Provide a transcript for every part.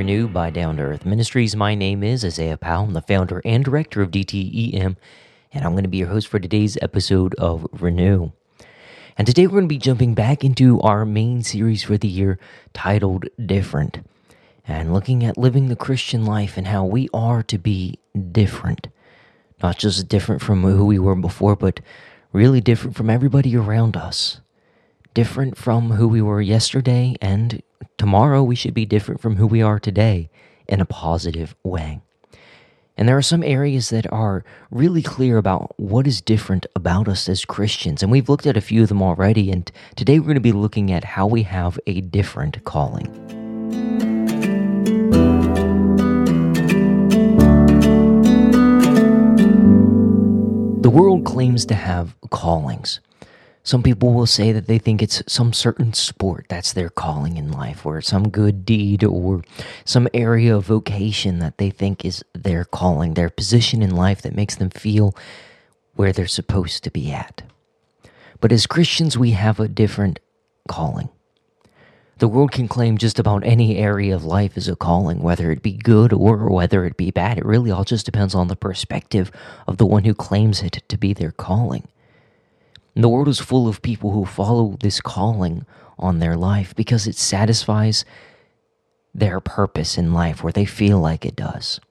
Renew by Down to Earth Ministries. My name is Isaiah Powell. I'm the founder and director of DTEM, and I'm going to be your host for today's episode of Renew. And today we're going to be jumping back into our main series for the year titled Different, and looking at living the Christian life and how we are to be different. Not just different from who we were before, but really different from everybody around us. Different from who we were yesterday, and tomorrow we should be different from who we are today in a positive way. And there are some areas that are really clear about what is different about us as Christians, and we've looked at a few of them already, and today we're going to be looking at how we have a different calling. The world claims to have callings. Some people will say that they think it's some certain sport that's their calling in life, or some good deed, or some area of vocation that they think is their calling, their position in life that makes them feel where they're supposed to be at. But as Christians, we have a different calling. The world can claim just about any area of life as a calling, whether it be good or whether it be bad. It really all just depends on the perspective of the one who claims it to be their calling. And the world is full of people who follow this calling on their life because it satisfies their purpose in life, where they feel like it does.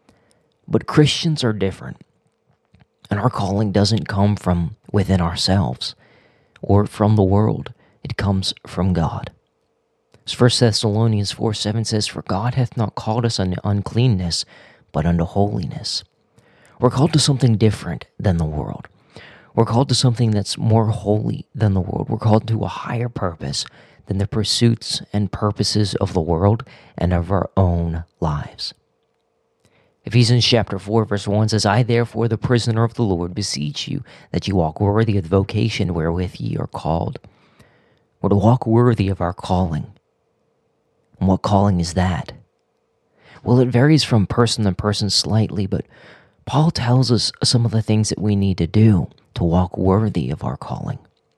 But Christians are different, and our calling doesn't come from within ourselves or from the world. It comes from God. As 1 Thessalonians 4:7 says, "For God hath not called us unto uncleanness, but unto holiness." We're called to something different than the world. We're called to something that's more holy than the world. We're called to a higher purpose than the pursuits and purposes of the world and of our own lives. Ephesians chapter 4 verse 1 says, "I therefore, the prisoner of the Lord, beseech you that you walk worthy of the vocation wherewith ye are called." We're to walk worthy of our calling. And what calling is that? Well, it varies from person to person slightly, but Paul tells us some of the things that we need to do to walk worthy of our calling.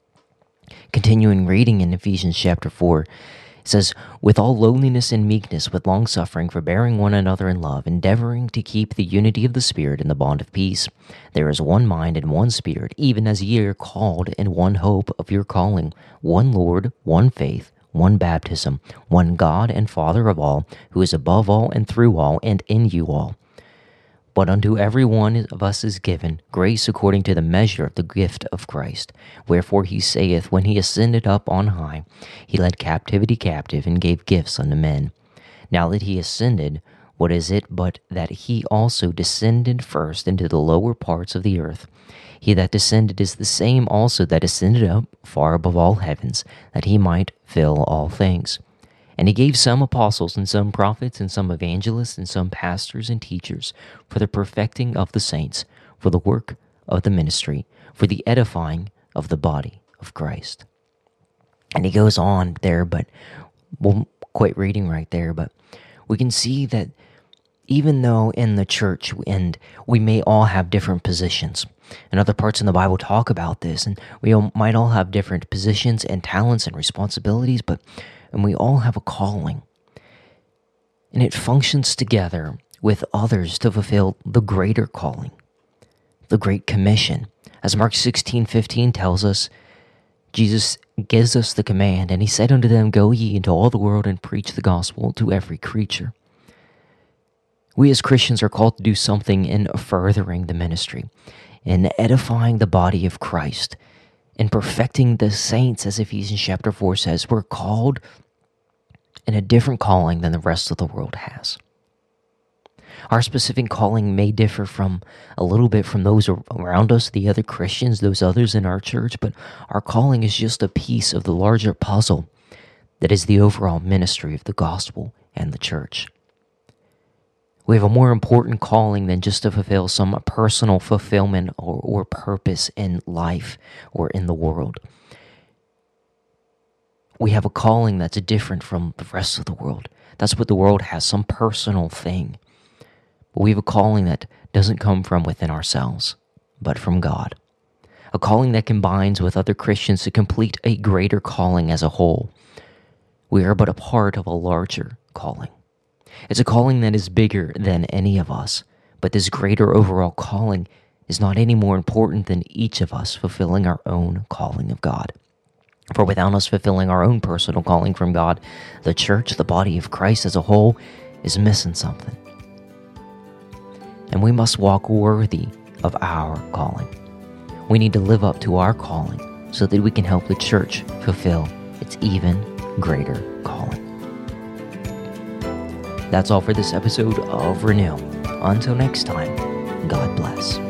Continuing reading in Ephesians chapter 4, it says, "With all lowliness and meekness, with longsuffering, forbearing one another in love, endeavoring to keep the unity of the Spirit in the bond of peace. There is one mind and one Spirit, even as ye are called in one hope of your calling, one Lord, one faith, one baptism, one God and Father of all, who is above all and through all and in you all. But unto every one of us is given grace according to the measure of the gift of Christ. Wherefore he saith, when he ascended up on high, he led captivity captive and gave gifts unto men. Now that he ascended, what is it but that he also descended first into the lower parts of the earth? He that descended is the same also that ascended up far above all heavens, that he might fill all things. And he gave some apostles, and some prophets, and some evangelists, and some pastors and teachers, for the perfecting of the saints, for the work of the ministry, for the edifying of the body of Christ." And he goes on there, but won't quite reading right there, but we can see that even though in the church, and we may all have different positions, and other parts in the Bible talk about this, and might all have different positions and talents and responsibilities, and we all have a calling. And it functions together with others to fulfill the greater calling, the Great Commission. As Mark 16:15 tells us, Jesus gives us the command, and he said unto them, "Go ye into all the world and preach the gospel to every creature." We as Christians are called to do something in furthering the ministry, in edifying the body of Christ, in perfecting the saints, as Ephesians chapter 4 says. We're called in a different calling than the rest of the world has. Our specific calling may differ from a little bit from those around us, the other Christians, those others in our church, but our calling is just a piece of the larger puzzle that is the overall ministry of the gospel and the church. We have a more important calling than just to fulfill some personal fulfillment or purpose in life or in the world. We have a calling that's different from the rest of the world. That's what the world has, some personal thing. But we have a calling that doesn't come from within ourselves, but from God. A calling that combines with other Christians to complete a greater calling as a whole. We are but a part of a larger calling. It's a calling that is bigger than any of us, but this greater overall calling is not any more important than each of us fulfilling our own calling of God. For without us fulfilling our own personal calling from God, the church, the body of Christ as a whole, is missing something. And we must walk worthy of our calling. We need to live up to our calling so that we can help the church fulfill its even greater calling. That's all for this episode of Renew. Until next time, God bless.